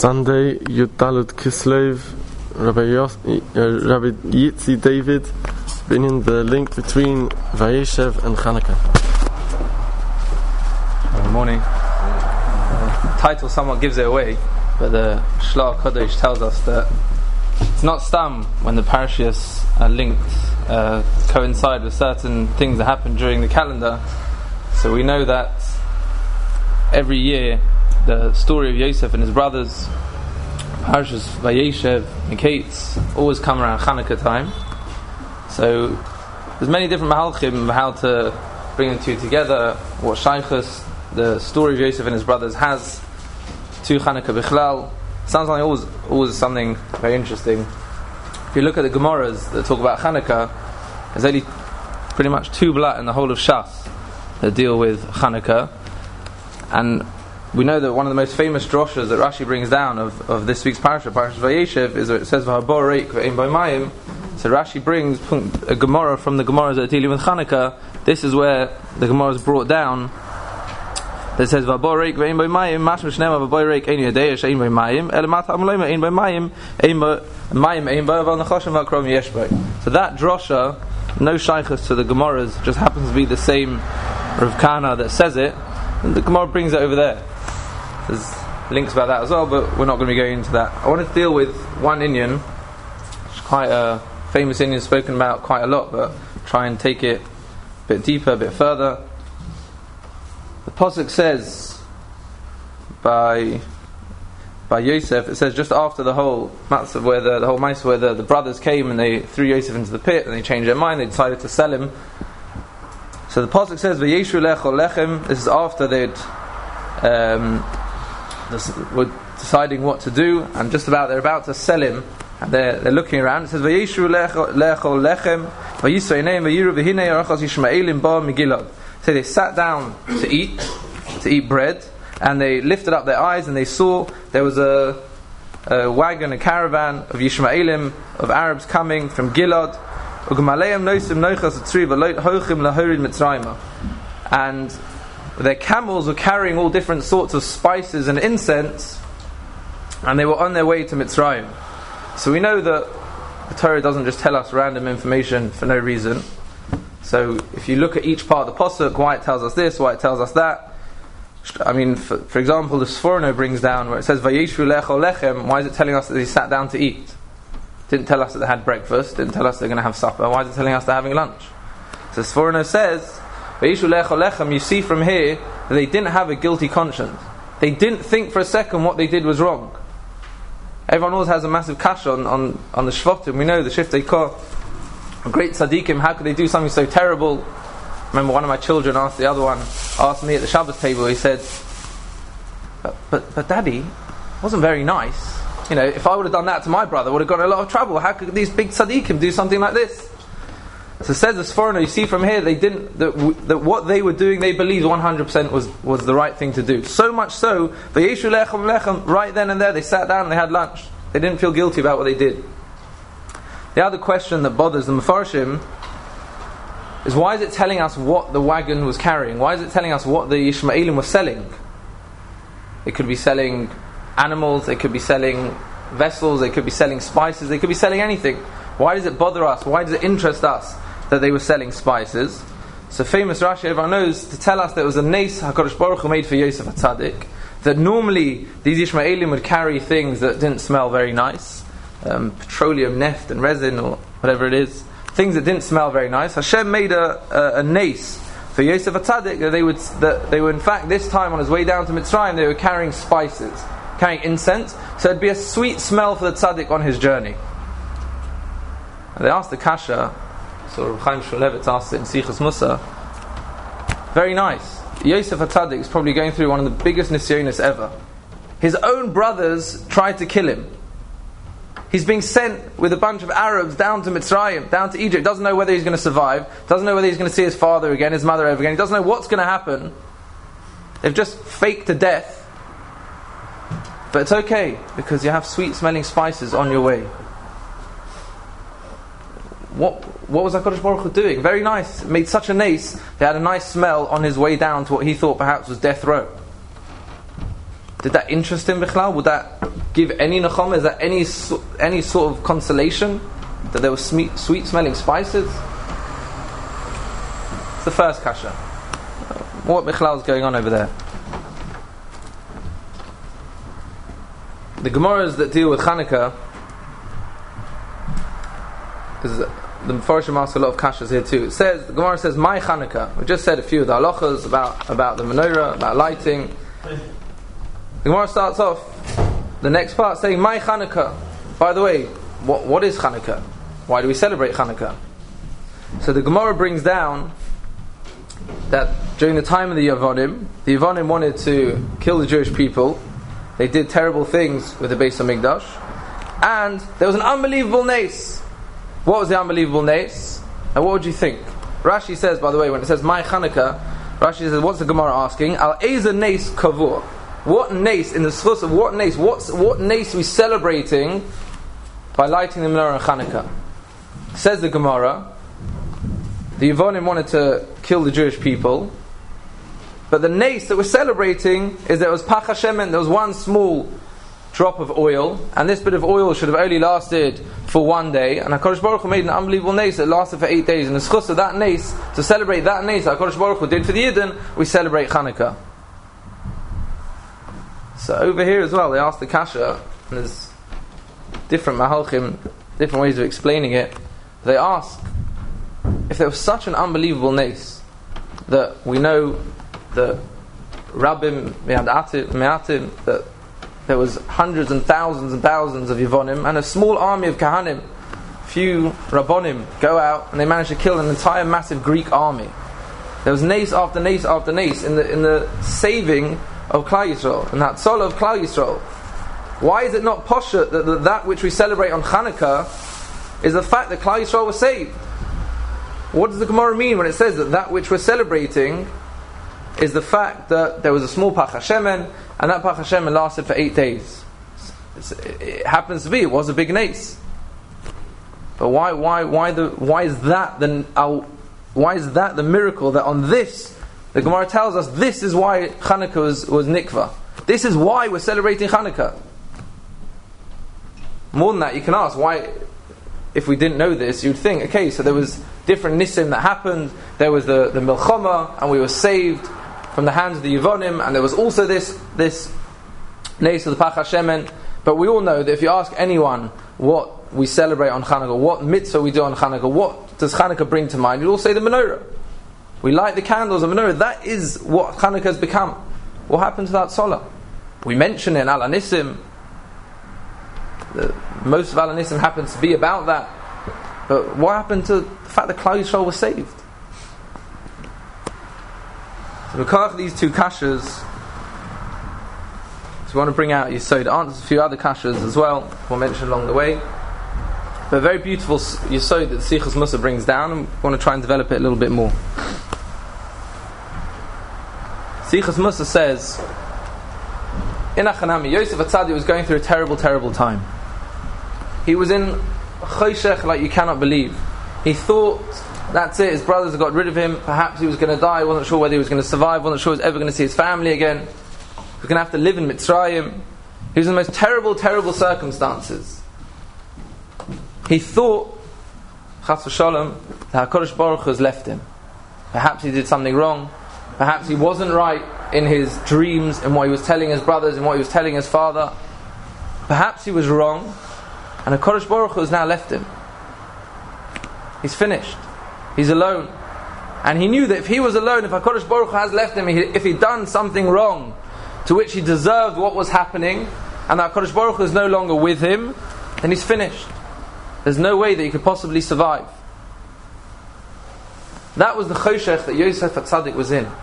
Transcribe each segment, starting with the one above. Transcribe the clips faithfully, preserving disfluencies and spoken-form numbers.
Sunday, Yud Kislev, Rabbi, Yos, uh, Rabbi Yitzi David, bringing the link between Vayeshev and Chanukah. Good morning. The title somewhat gives it away, but the Shlach Kodesh tells us that it's not stam when the parashas are linked, uh, coincide with certain things that happen during the calendar. So we know that every year the story of Yosef and his brothers, parashas Vayeshev and Kates, always come around Chanukah time. So there's many different mahalchim how to bring the two together, what shaychus the story of Yosef and his brothers has to Chanukah bichlal. Sounds like always, always something very interesting. If you look at the Gemaras that talk about Chanukah, there's only pretty much two blat in the whole of Shas that deal with Chanukah. And we know that one of the most famous droshes that Rashi brings down of, of this week's parasha, Parashat Vayeshev, is where it says V'habor reik v'ein bo mayim. So Rashi brings a Gemara from the Gemaras that are dealing with Chanukah. This is where the Gemara is brought down. That says V'habor reik v'ein bo mayim, mashma shnema v'habor reik ein yadeyesh ein bo mayim, ele mata amloima ein bo mayim, ein bo mayim ein bo v'al nechoshem v'akrom yesh bo. So that drosha, no shaychus to the Gemaras, just happens to be the same Rav Kana that says it, and the Gemara brings it over there. There's links about that as well, but we're not going to be going into that. I want to deal with one Inyan, which is quite a famous Inyan, spoken about quite a lot, but try and take it a bit deeper, a bit further. The Pasuk says by by Yosef, it says just after the whole matzav, where the, the whole mitzvah, where the, the brothers came and they threw Yosef into the pit and they changed their mind, they decided to sell him. So the Pasuk says V'yeshu lechol lechem. This is after they'd um, were deciding what to do, and just about they're about to sell him, and they're, they're looking around. It says Vayishu lechol lechem vayisveineim vayiru v'hinei arachos Yishmaelim ba Megilad. So they sat down to eat, to eat bread, and they lifted up their eyes and they saw there was a, a wagon, a caravan of Yishmaelim, of Arabs coming from Gilad. And their camels were carrying all different sorts of spices and incense, and they were on their way to Mitzrayim. So we know that the Torah doesn't just tell us random information for no reason. So if you look at each part of the Pasuk, why it tells us this, why it tells us that. I mean, for, for example, the Sforno brings down where it says Vayeshu lechol lechem. Why is it telling us that they sat down to eat? Didn't tell us that they had breakfast, didn't tell us they're going to have supper. Why is it telling us they're having lunch? So Sforno says Vayeshu lechol lechem, you see from here that they didn't have a guilty conscience. They didn't think for a second what they did was wrong. Everyone always has a massive kash on, on, on the Shvatim. We know the Shiftei Kor, great tzaddikim, how could they do something so terrible? I remember one of my children asked the other one, asked me at the Shabbos table, he said, but, but, but daddy, it wasn't very nice. You know, if I would have done that to my brother, I would have got in a lot of trouble. How could these big tzaddikim do something like this? So says this foreigner, you see from here, they didn't, that, that what they were doing, they believed one hundred percent was, was the right thing to do. So much so, Vayeshu lechem lechem, right then and there, they sat down and they had lunch. They didn't feel guilty about what they did. The other question that bothers the Mefarshim is, why is it telling us what the wagon was carrying? Why is it telling us what the Yishmaelim were selling? They could be selling animals, they could be selling vessels, they could be selling spices, they could be selling anything. Why does it bother us? Why does it interest us that they were selling spices? So famous Rashi, everyone knows, to tell us that it was a nes HaKadosh Baruch Hu made for Yosef HaTzadik, that normally these Yishmaelim would carry things that didn't smell very nice, um, petroleum, neft and resin or whatever it is, things that didn't smell very nice. Hashem made a, a, a nes for Yosef HaTzadik that they would, that they were in fact this time on his way down to Mitzrayim, they were carrying spices, carrying incense, so it'd be a sweet smell for the tzaddik on his journey. And they asked the kasha, so Reb Chaim Shmulevitz asked it in Sichos Musa, very nice, Yosef HaTzadik is probably going through one of the biggest nisyonos ever. His own brothers tried to kill him. He's being sent with a bunch of Arabs down to Mitzrayim, down to Egypt, doesn't know whether he's going to survive, doesn't know whether he's going to see his father again, his mother again, he doesn't know what's going to happen. They've just faked to death. But it's okay, because you have sweet smelling spices on your way. What what was HaKadosh Baruch Hu doing? Very nice. It made such a nace. They had a nice smell on his way down to what he thought perhaps was death row. Did that interest him, Bichlal? Would that give any nechama? Is that any any sort of consolation that there were sweet, sweet smelling spices? It's the first kasha. What Michlal is going on over there? The Gemaras that deal with Chanukah, because the Mefarshim ask a lot of kashas here too. It says, the Gemara says, "My Chanukah." We just said a few of the halachas about about the menorah, about lighting. The Gemara starts off the next part saying, "My Chanukah." By the way, what what is Chanukah? Why do we celebrate Chanukah? So the Gemara brings down that during the time of the Yavonim, the Yavonim wanted to kill the Jewish people. They did terrible things with the Beis HaMikdash, and there was an unbelievable nace. What was the unbelievable nace? And what would you think? Rashi says, by the way, when it says "My Chanukah," Rashi says, what's the Gemara asking? Al Eza nace kavur. What nace in the schus of what nace? What's what nace are we celebrating by lighting the menorah on Chanukah? Says the Gemara, the Yavonim wanted to kill the Jewish people, but the nace that we're celebrating is there was pach hashemen, there was one small drop of oil, and this bit of oil should have only lasted for one day, and HaKadosh Baruch Hu made an unbelievable nace that lasted for eight days, and the schus of that nace, to celebrate that nace that HaKadosh Baruch Hu did for the Yidden, we celebrate Chanukah. So over here as well, they asked the kasha, and there's different mahalchim, different ways of explaining it. They ask, if there was such an unbelievable nace, that we know that Rabbim Me'atim, that there was hundreds and thousands and thousands of Yavonim, and a small army of Kahanim, few Rabbonim, go out and they managed to kill an entire massive Greek army. There was nace after nace after nace in the in the saving of Klal Yisrael, and that soul of Klal Yisrael. Why is it not poshut that, that that which we celebrate on Chanukah is the fact that Klal Yisrael was saved? What does the Gemara mean when it says that that which we're celebrating is the fact that there was a small pach hashemen, and that pach hashemen lasted for eight days? It's, it happens to be, it was a big nace. But why, why, why the, why is that the, uh, why is that the miracle that on this, the Gemara tells us this is why Chanukah was, was nikva. This is why we're celebrating Chanukah. More than that, you can ask why. If we didn't know this, you'd think, okay, so there was different nisim that happened. There was the, the milchama, and we were saved from the hands of the Yavonim, and there was also this this nace of the pach hashemen. But we all know that if you ask anyone what we celebrate on Chanukah, what mitzvah we do on Chanukah, what does Chanukah bring to mind, you'll all say the menorah. We light the candles of menorah. That is what Chanukah has become. What happened to that solah? We mention it in Al Anisim. The, most of Al Anisim happens to be about that. But what happened to the fact that Klal Yisrael was saved? So we carve these two kashas. So we want to bring out Yesod. Answers a few other kashas as well, we'll mention along the way. But a very beautiful Yesod that Sichos Musa brings down, and we want to try and develop it a little bit more. Sichos Musa says, in Achanami, Yosef HaTzadik was going through a terrible, terrible time. He was in choshech like you cannot believe. He thought, that's it, his brothers had got rid of him, perhaps he was going to die, he wasn't sure whether he was going to survive, wasn't sure he was ever going to see his family again. He was going to have to live in Mitzrayim. He was in the most terrible, terrible circumstances. He thought, Chas v'sholom, that HaKadosh Baruch Hu has left him. Perhaps he did something wrong. Perhaps he wasn't right in his dreams, in what he was telling his brothers, in what he was telling his father. Perhaps he was wrong, and HaKadosh Baruch Hu has now left him. He's finished. He's alone. And he knew that if he was alone, if HaKadosh Baruch Hu has left him, if he'd done something wrong to which he deserved what was happening, and that HaKadosh Baruch Hu is no longer with him, then he's finished. There's no way that he could possibly survive. That was the choshech that Yosef HaTzadik was in.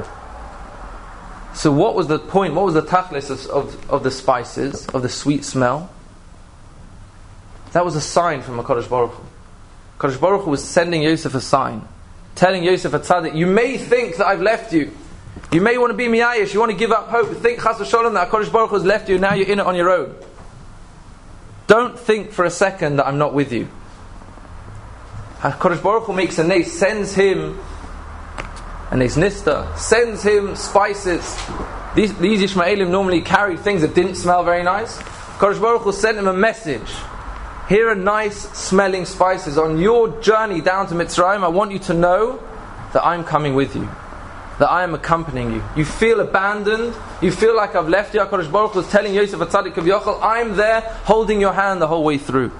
So what was the point, what was the tachlis of, of, of the spices, of the sweet smell? That was a sign from HaKadosh Baruch Hu. HaKadosh Baruch Hu was sending Yosef a sign, telling Yosef HaTzadik, you may think that I've left you. You may want to be miyayish, you want to give up hope, think chas v'sholom that HaKadosh Baruch Hu has left you, now you're in it on your own. Don't think for a second that I'm not with you. HaKadosh Baruch Hu makes a nace, sends him a nace nista, sends him spices. These, these Yishmaelim normally carried things that didn't smell very nice. Kadosh Baruch Hu sent him a message. Here are nice smelling spices. On your journey down to Mitzrayim, I want you to know that I'm coming with you, that I am accompanying you. You feel abandoned, you feel like I've left you. HaKadosh Baruch Hu is telling Yosef HaTzadik Kavyochel, I'm there holding your hand the whole way through.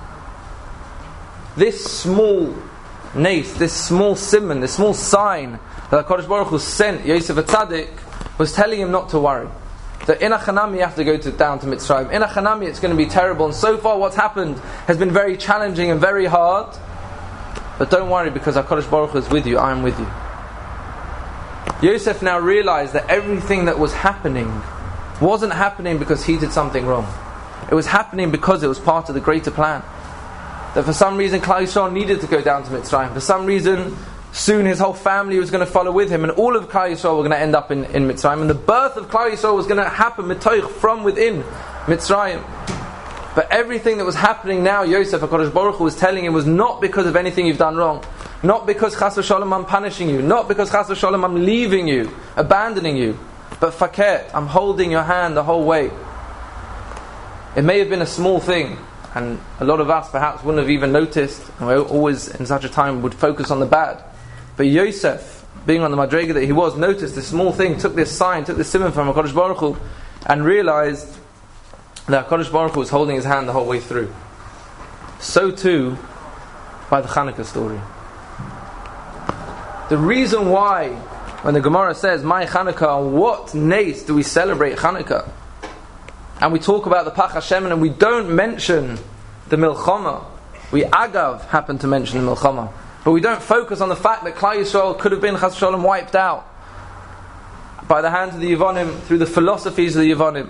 This small nace, this small simon, this small sign that HaKadosh Baruch Hu sent Yosef HaTzadik was telling him not to worry. That in a Chanami you have to go to, down to Mitzrayim. In a Chanami it's going to be terrible, and so far what's happened has been very challenging and very hard. But don't worry, because HaKadosh Baruch Hu is with you, I am with you. Yosef now realized that everything that was happening wasn't happening because he did something wrong. It was happening because it was part of the greater plan. That for some reason Klal Yisrael needed to go down to Mitzrayim. For some reason soon his whole family was going to follow with him, and all of Klal Yisrael were going to end up in, in Mitzrayim, and the birth of Klal Yisrael was going to happen mitoich, from within Mitzrayim. But everything that was happening now, Yosef HaKadosh Baruch Hu was telling him, was not because of anything you've done wrong, not because Chas v'Shalom I'm punishing you, not because Chas v'Shalom I'm leaving you, abandoning you, but faket, I'm holding your hand the whole way. It may have been a small thing, and a lot of us perhaps wouldn't have even noticed, and we always in such a time would focus on the bad. But Yosef, being on the madrega that he was, noticed this small thing, took this sign, took this simon from HaKadosh Baruch Hu, and realized that HaKadosh Baruch Hu was holding his hand the whole way through. So too, by the Chanukah story. The reason why, when the Gemara says, My Chanukah, on what nace do we celebrate Chanukah? And we talk about the Pach Hashem, and we don't mention the Milchama. We agav happen to mention the Milchama. But we don't focus on the fact that Klal Yisrael could have been Chas v'Shalom wiped out by the hands of the Yevonim, through the philosophies of the Yevonim.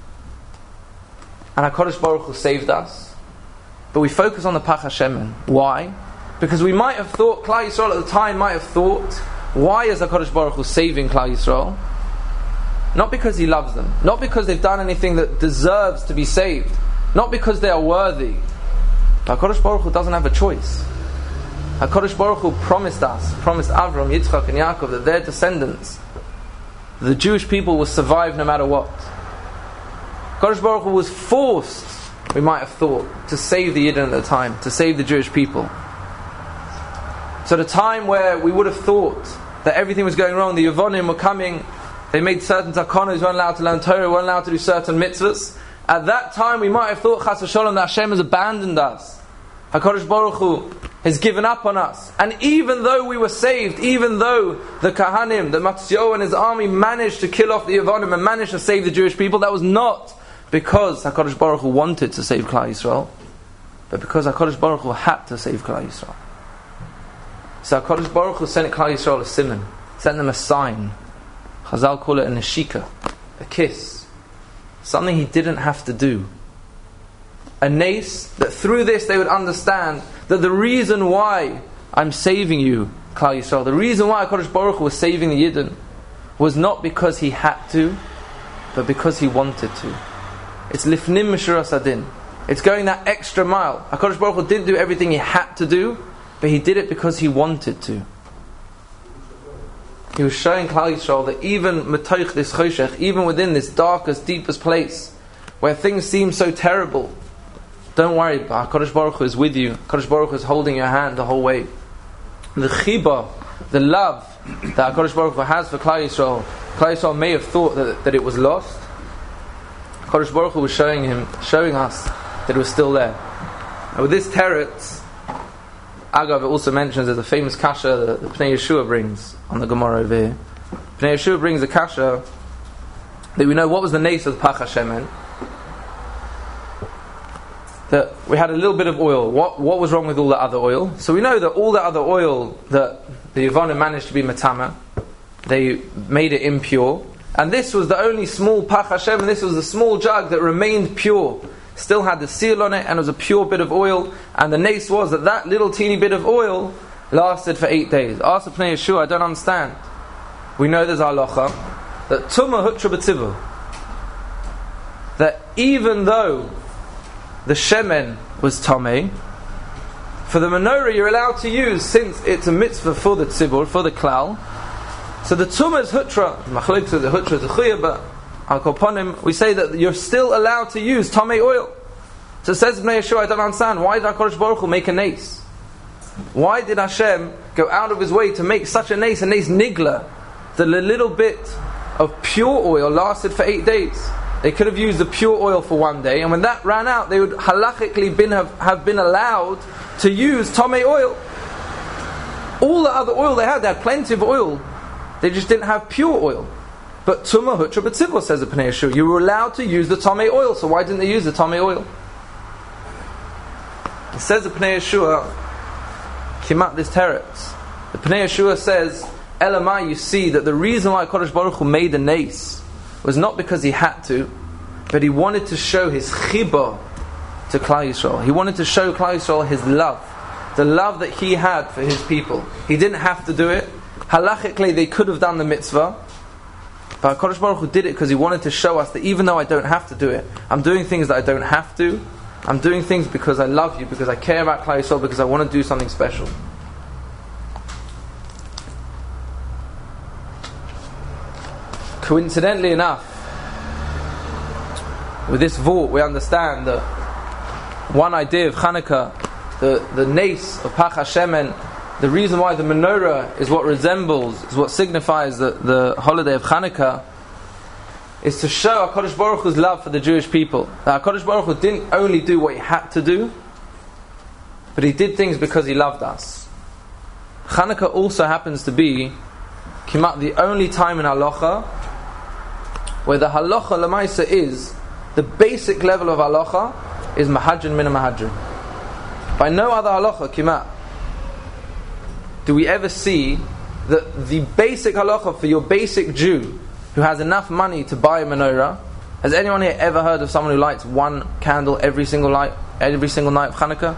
And HaKadosh Baruch Hu saved us. But we focus on the Pach Hashem. Why? Because we might have thought, Klal Yisrael at the time might have thought, why is HaKadosh Baruch Hu saving Klal Yisrael? Not because He loves them, not because they've done anything that deserves to be saved, not because they are worthy. But HaKadosh Baruch Hu doesn't have a choice. HaKadosh Baruch Hu promised us, promised Avram, Yitzchak and Yaakov, that their descendants, the Jewish people, will survive no matter what. HaKadosh Baruch Hu was forced, we might have thought, to save the Yidden at the time, to save the Jewish people. So the time where we would have thought that everything was going wrong, the Yevonim were coming, they made certain takonos, weren't allowed to learn Torah, weren't allowed to do certain mitzvahs. At that time we might have thought, Chas v'Shalom, that Hashem has abandoned us. HaKadosh Baruch Hu has given up on us. And even though we were saved, even though the Kahanim, the Matzio and his army managed to kill off the Yevonim and managed to save the Jewish people, that was not because HaKadosh Baruch Hu wanted to save Klal Yisrael, but because HaKadosh Baruch Hu had to save Klal Yisrael. So HaKadosh Baruch Hu sent Klal Yisrael a simon, sent them a sign. Chazal call it a neshika, a kiss, something he didn't have to do. A nace, that through this they would understand that the reason why I'm saving you, Klal Yisrael, the reason why HaKadosh Baruch Hu was saving the Yidden, was not because he had to, but because he wanted to. It's lifnim mishuras adin. It's going that extra mile. HaKadosh Baruch Hu didn't do everything he had to do, but he did it because he wanted to. He was showing Klal Yisrael that even metoich this choshech, even within this darkest, deepest place, where things seem so terrible, don't worry, HaKadosh Baruch Hu is with you. HaKadosh Baruch Hu is holding your hand the whole way. The chiba, the love that HaKadosh Baruch Hu has for Klal Yisrael, Klal Yisrael may have thought that, that it was lost. HaKadosh Baruch Hu was showing him, showing us that it was still there. And with this teretz, Agav, it also mentions there's a famous kasha that the Pnei Yeshua brings on the Gemara over here. Pnei Yeshua brings a kasha that we know what was the nace of the Pach Hashem. That we had a little bit of oil. What what was wrong with all the other oil? So we know that all the other oil that the Yevonim managed to be matama, they made it impure. And this was the only small Pach Hashem, and this was the small jug that remained pure. Still had the seal on it, and it was a pure bit of oil. And the nace was that that little teeny bit of oil lasted for eight days. Ask the Pnei Yeshua, I don't understand. We know there's halacha that tumah hutra b'tzivu, that even though the shemen was tamei, for the menorah you're allowed to use, since it's a mitzvah for the tzibur, for the klal. So the tumah is hutra, machlokes of the hutra is a chiyah, but Al Koponim, we say that you're still allowed to use Tomei oil. So it says Bnei Yeshua, I don't understand, why did HaKadosh Baruch Hu make a nace? Why did Hashem go out of His way to make such a nace, a nace nigla, that a little bit of pure oil lasted for eight days? They could have used the pure oil for one day, and when that ran out, they would halachically been have, have been allowed to use Tomei oil. All the other oil they had, they had plenty of oil. They just didn't have pure oil. But Tumah Hutra B'Tzibur, says the Pnei Yeshua, you were allowed to use the Tomei oil, so why didn't they use the Tomei oil? It says the Pnei Yeshua, Kimat this teretz. The Pnei Yeshua says, Elamai, you see that the reason why Kodesh Baruch Hu made the nace was not because he had to, but he wanted to show his chibah to Klal Yisrael. He wanted to show Klal Yisrael his love, the love that he had for his people. He didn't have to do it. Halachically, they could have done the mitzvah, but Kodesh Baruch Hu did it because he wanted to show us that even though I don't have to do it, I'm doing things that I don't have to. I'm doing things because I love you, because I care about Klal Yisrael, because I want to do something special. Coincidentally enough, with this vault we understand that one idea of Chanukah, the, the nace of Pach HaShemen, the reason why the menorah is what resembles, is what signifies the, the holiday of Chanukah, is to show HaKadosh Baruch Hu's love for the Jewish people. That HaKadosh Baruch Hu didn't only do what he had to do, but he did things because he loved us. Chanukah also happens to be Kimat the only time in halacha where the halacha lemaisa is, the basic level of halacha is mahadrin min mahadrin. By no other halacha, Kimat, do we ever see that the basic halacha for your basic Jew who has enough money to buy a menorah. Has anyone here ever heard of someone who lights one candle every single light, every single night of Chanukah?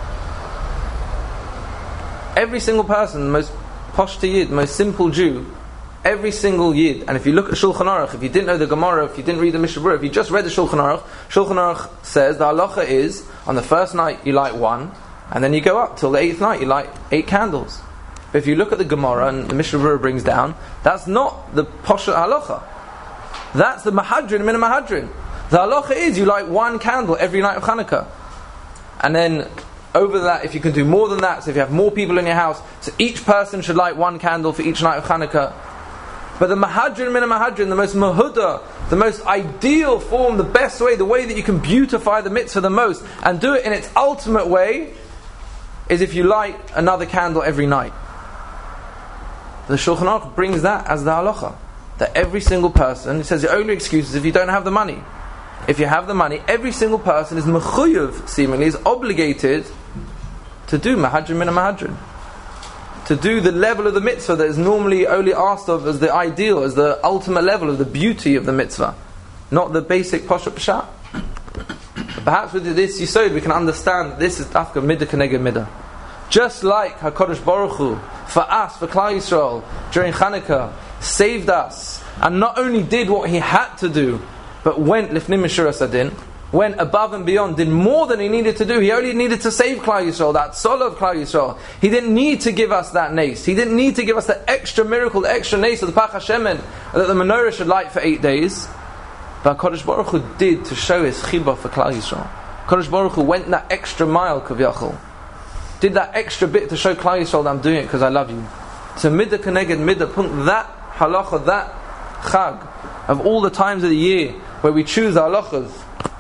Every single person, the most posh Yid, most simple Jew, every single Yid, and if you look at Shulchan Aruch, if you didn't know the Gemara, if you didn't read the Mishnah Berurah, if you just read the Shulchan Aruch, Shulchan Aruch says the halacha is, on the first night you light one, and then you go up till the eighth night, you light eight candles. But if you look at the Gemara, and the Mishnah Berurah brings down, that's not the Poshet halacha. That's the Mahadrin min Mahadrin. The halacha is you light one candle every night of Chanukah. And then over that, if you can do more than that, so if you have more people in your house, so each person should light one candle for each night of Chanukah. But the Mahadrin min Mahadrin, the most mahuda, the most ideal form, the best way, the way that you can beautify the mitzvah the most, and do it in its ultimate way, is if you light another candle every night. The Shulchan Aruch brings that as the halacha. That every single person, it says the only excuse is if you don't have the money. If you have the money, every single person is mechuyev, seemingly, is obligated to do mahadrin min mahadrin. To do the level of the mitzvah that is normally only asked of as the ideal, as the ultimate level of the beauty of the mitzvah. Not the basic poshet pshat. Perhaps with this yisod we can understand that this is dafka midah keneged midah. Just like HaKadosh Baruch Hu, for us, for Klal Yisrael, during Chanukah, saved us, and not only did what He had to do, but went lifnim mishura sadin, went above and beyond, did more than He needed to do. He only needed to save Klal Yisrael, that soul of Klal Yisrael. He didn't need to give us that nace. He didn't need to give us the extra miracle, the extra nace of the Pach HaShemen, that the menorah should light for eight days. But HaKadosh Baruch Hu did to show His chibah for Klal Yisrael. HaKadosh Baruch Hu went that extra mile, Kavyachol. Did that extra bit to show Klal Yisrael that I'm doing it because I love you. So midah keneged midah, punk, that halacha, that chag, of all the times of the year where we choose the halachas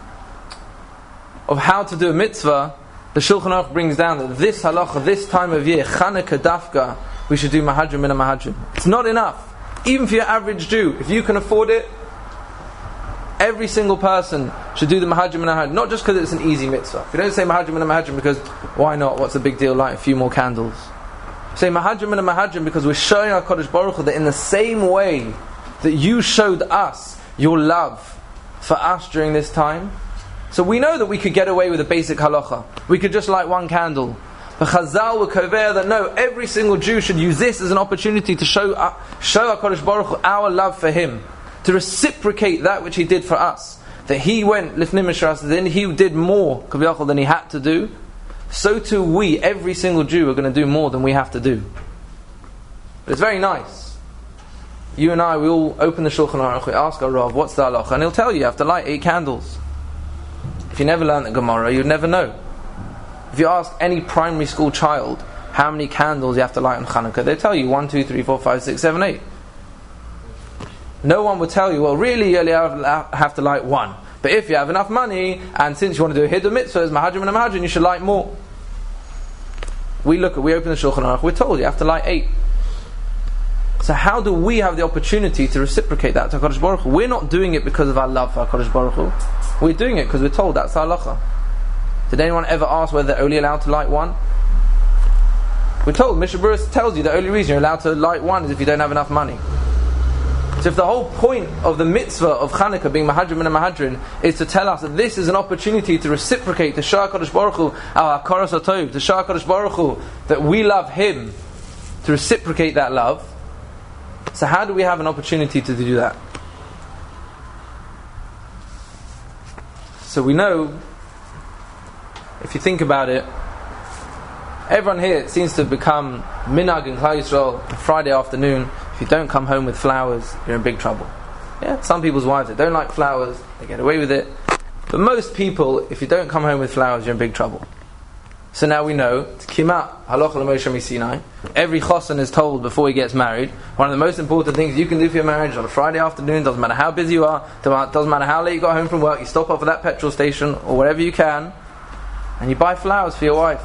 of how to do a mitzvah, the Shulchan Aruch brings down that this halacha, this time of year, Chanukah dafka, we should do mahadrim min mahadrim. It's not enough. Even for your average Jew, if you can afford it, every single person should do the mahadrim min mahadrim, not just because it's an easy mitzvah. If you don't say mahadrim min mahadrim because, why not, what's the big deal, light a few more candles. Say mahadrim min mahadrim because we're showing our HaKadosh Baruch Hu that in the same way that you showed us your love for us during this time. So we know that we could get away with a basic halacha. We could just light one candle. But Chazal were kover that no, every single Jew should use this as an opportunity to show uh, show HaKadosh Baruch Hu our love for Him, to reciprocate that which He did for us. That He went lifnim mishras, then He did more kavyachol than He had to do. So too we, every single Jew, are going to do more than we have to do. But it's very nice. you and I, we all open the Shulchan Aruch, we ask our Rav, what's the halacha? And he'll tell you, you have to light eight candles. If you never learned the Gemara, you'd never know. If you ask any primary school child how many candles you have to light on Chanukah, they'll tell you one, two, three, four, five, six, seven, eight. No one would tell you, well, really, you only have to light one. But if you have enough money, and since you want to do a hiddur mitzvah as mahadrim and a mahadrim, you should light more. We look at, we open the Shulchan Aruch, we're told you have to light eight. So how do we have the opportunity to reciprocate that to HaKadosh Baruch Hu? We're not doing it because of our love for HaKadosh Baruch Hu. We're doing it because we're told that's our halacha. Did anyone ever ask whether they're only allowed to light one? We're told, Mishnah Berurah tells you the only reason you're allowed to light one is if you don't have enough money. So if the whole point of the mitzvah of Chanukah being mahadrim and a mahadrin is to tell us that this is an opportunity to reciprocate to Shah HaKadosh Baruch Hu, our Hakaras HaTov, to Shah HaKadosh Baruch Hu, that we love Him, to reciprocate that love. So how do we have an opportunity to do that? So we know, if you think about it, everyone here seems to have become minhag in Klal Yisrael. Friday afternoon, if you don't come home with flowers, you're in big trouble. Yeah, some people's wives, they don't like flowers, they get away with it. But most people, if you don't come home with flowers, you're in big trouble. So now we know, Kimat Halacha L'Moshe Misinai, every chosan is told before he gets married, one of the most important things you can do for your marriage on a Friday afternoon, doesn't matter how busy you are, doesn't matter how late you got home from work, you stop off at that petrol station or wherever you can, and you buy flowers for your wife.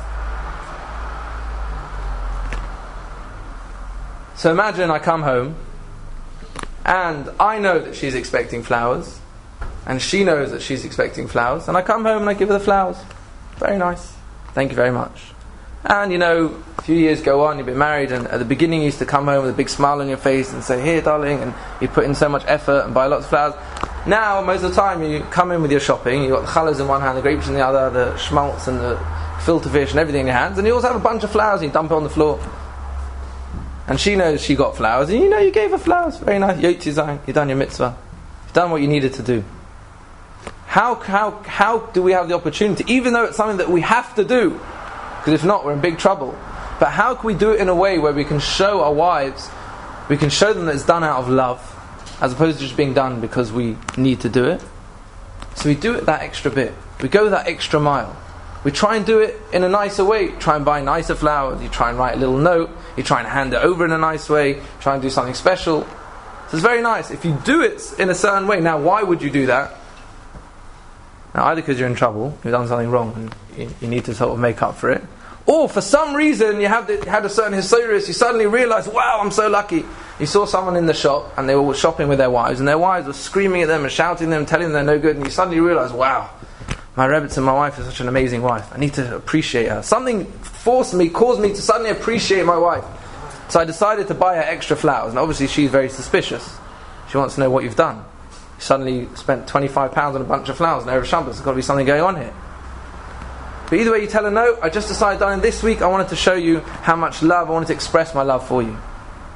So imagine I come home, and I know that she's expecting flowers, and she knows that she's expecting flowers, and I come home and I give her the flowers. Very nice. Thank you very much. And you know, a few years go on, you've been married, and at the beginning you used to come home with a big smile on your face and say, here darling, and you put in so much effort and buy lots of flowers. Now, most of the time you come in with your shopping, you've got the challahs in one hand, the grapes in the other, the schmaltz and the filter fish and everything in your hands, and you also have a bunch of flowers and you dump it on the floor. And she knows she got flowers, and you know you gave her flowers. Very nice. Yotzi Zayin. You've done your mitzvah. You've done what you needed to do. How, how, how do we have the opportunity, even though it's something that we have to do, because if not, we're in big trouble. But how can we do it in a way where we can show our wives, we can show them that it's done out of love, as opposed to just being done because we need to do it? So we do it that extra bit. We go that extra mile. We try and do it in a nicer way. Try and buy nicer flowers. You try and write a little note. You try and hand it over in a nice way. Try and do something special. So it's very nice. If you do it in a certain way, now why would you do that? Now either because you're in trouble, you've done something wrong and you, you need to sort of make up for it, or for some reason you have the, had a certain history, you suddenly realise, wow, I'm so lucky. You saw someone in the shop and they were shopping with their wives, and their wives were screaming at them and shouting at them, telling them they're no good, and you suddenly realise, wow, my Rebbetzin, my wife is such an amazing wife. I need to appreciate her. Something forced me, caused me to suddenly appreciate my wife. So I decided to buy her extra flowers, and obviously she's very suspicious. She wants to know what you've done. You suddenly spent twenty-five pounds on a bunch of flowers, and over Shabbos, there's got to be something going on here. But either way you tell her, no, I just decided, darling, this week I wanted to show you how much love, I wanted to express my love for you.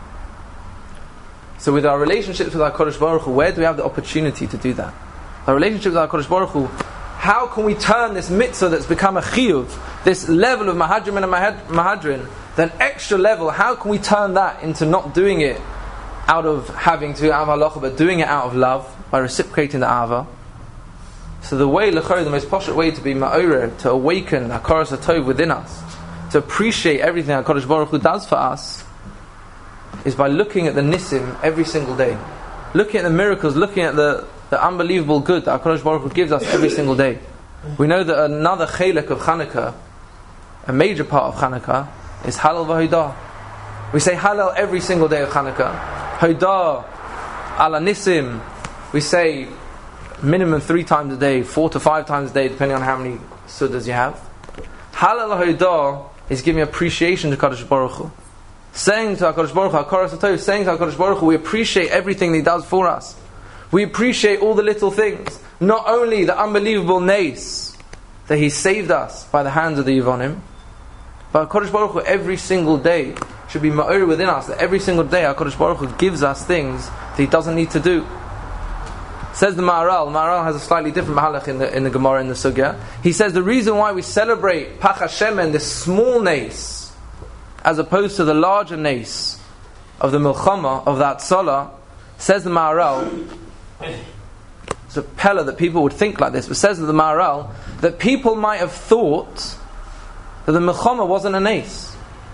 So with our relationships with our Kodesh Baruch Hu, where do we have the opportunity to do that? Our relationship with our Kodesh Baruch Hu, how can we turn this mitzvah that's become a chiyuv, this level of mahadrim and a mahadrin, then extra level, how can we turn that into not doing it out of having to, out of halacha, but doing it out of love, by reciprocating the ava? So the way, l'chor, the most poshut way to be ma'oreh, to awaken hakaras hatov within us, to appreciate everything that HaKadosh Baruch Hu does for us, is by looking at the nisim every single day. Looking at the miracles, looking at the the unbelievable good that HaKadosh Baruch Hu gives us every single day. We know that another chelek of Chanukah, a major part of Chanukah, is Halal v'Hodah. We say Halal every single day of Chanukah. Hodah, ala nisim, we say minimum three times a day, four to five times a day, depending on how many sudas you have. Halal Hodah is giving appreciation to HaKadosh Baruch Hu. Saying to HaKadosh Baruch Hu, HaKaras HaTov, saying to HaKadosh Baruch Hu, we appreciate everything that He does for us. We appreciate all the little things. Not only the unbelievable nace that He saved us by the hands of the Yevonim, but HaKadosh Baruch Hu every single day should be ma'or within us, that every single day HaKadosh Baruch Hu gives us things that He doesn't need to do. Says the Maharal, Maharal has a slightly different mahalach in the, in the Gemara, in the Sugya. He says the reason why we celebrate Pach HaShemen, this small nace, as opposed to the larger nace of the Milchama, of that Salah, Says the Maharal, it's a pella that people would think like this, but says the Maharal that people might have thought that the Milchama wasn't an ace.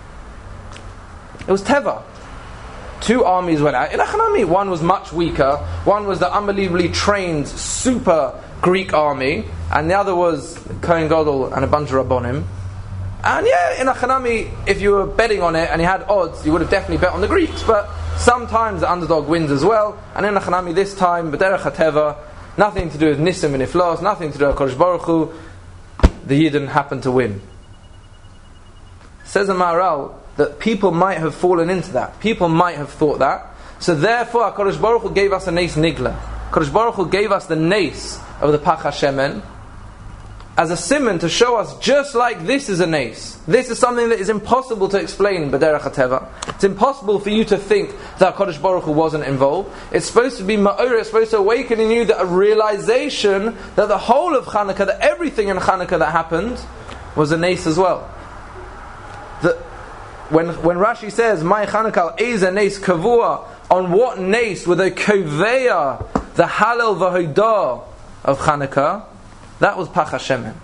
It was Teva. Two armies went out. In Achanami, one was much weaker, one was the unbelievably trained, super Greek army, and the other was Kohen Gadol and a bunch of Rabbonim. And yeah, in Achanami, if you were betting on it and you had odds, you would have definitely bet on the Greeks, but sometimes the underdog wins as well. And in Achanami this time, B'derech HaTeva, nothing to do with Nisim and Iflos, nothing to do with Kodesh Baruch Hu, the Yidden happened to win. Says the Maharal that people might have fallen into that. People might have thought that. So therefore, HaKadosh Baruch Hu gave us a Nes Nigla. HaKadosh Baruch Hu gave us the Nes of the Pach HaShemen as a simon to show us just like this is a Nes. This is something that is impossible to explain B'derech HaTeva. It's impossible for you to think that HaKadosh Baruch Hu wasn't involved. It's supposed to be Ma'orah, it's supposed to awaken in you that a realization that the whole of Chanukah, that everything in Chanukah that happened was a Nes as well. That When when Rashi says, "My Chanukah Eiza Nes Kavua," on what Nes were they koveya the Halal v'Hodah of Chanukah? That was Pach HaShemen.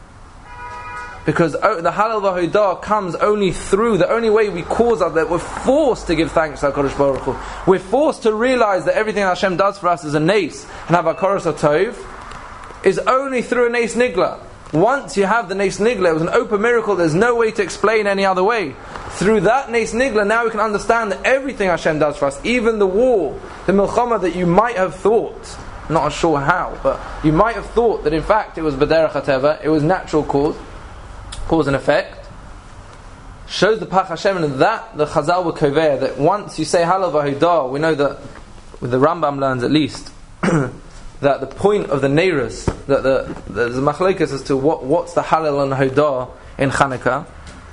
Because oh, the Halal v'Hodah comes only through, the only way we cause us, that we're forced to give thanks to HaKadosh Baruch Hu. We're forced to realize that everything Hashem does for us is a Nes, and have a Koros HaTov, is only through a Nes Nigla. Once you have the Nes Nigla, it was an open miracle, there's no way to explain any other way. Through that Nes Nigla, now we can understand that everything Hashem does for us, even the war, the Milchama that you might have thought, not sure how, but you might have thought that in fact it was B'derech HaTeva, it was natural cause, cause and effect, shows the Pach HaShem, and that the Chazal were koveya, that once you say Halal v'Hodah, we know that, with the Rambam learns at least, that the point of the Neirus, that the there's a machlokes as to what what's the Halal and Hodah in Chanukah,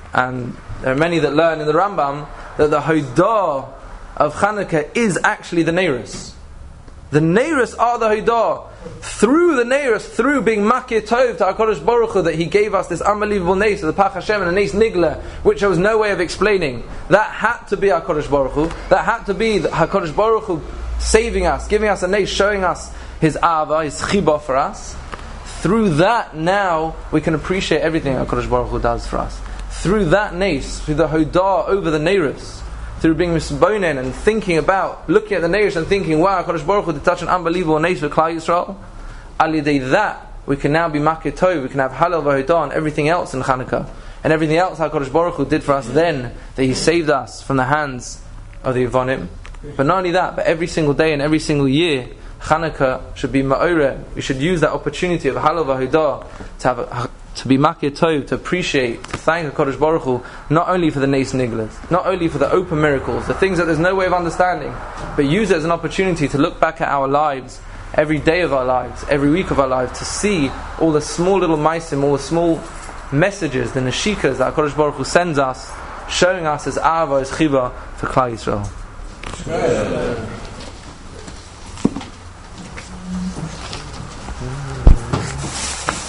and there are many that learn in the Rambam that the Hodah of Chanukah is actually the Neirus. The Neirus are the Hodah. Through the Neirus, through being Makir Tov to HaKadosh Baruch Hu, that He gave us this unbelievable Nes, the Pach HaShem and the Nes Nigla, which there was no way of explaining. That had to be HaKadosh Baruch Hu. That had to be HaKadosh Baruch Hu saving us, giving us a Nes, showing us His Ava, His Chiba for us. Through that, now we can appreciate everything HaKadosh Baruch Hu does for us. Through that Nes, through the Hodah over the Neirus, through being misbonen and thinking about, looking at the Neirus and thinking, wow, HaKadosh Baruch Hu did such an unbelievable Nes for Klal Yisrael. Al Yidei that, we can now be Makir Tov, we can have Halal v'Hodah and everything else in Chanukah. And everything else HaKadosh Baruch Hu did for us then, that He saved us from the hands of the Yevonim. But not only that, but every single day and every single year, Chanukah should be Ma'oreh. We should use that opportunity of Halal v'Hodah to have a, to be Makir Tov, to appreciate, to thank HaKadosh Baruch Hu, not only for the Nes Niglas, not only for the open miracles, the things that there's no way of understanding, but use it as an opportunity to look back at our lives, every day of our lives, every week of our lives, to see all the small little maisim, all the small messages, the neshikas that HaKadosh Baruch Hu sends us, showing us His Ava, His Chiba for Klal Yisrael.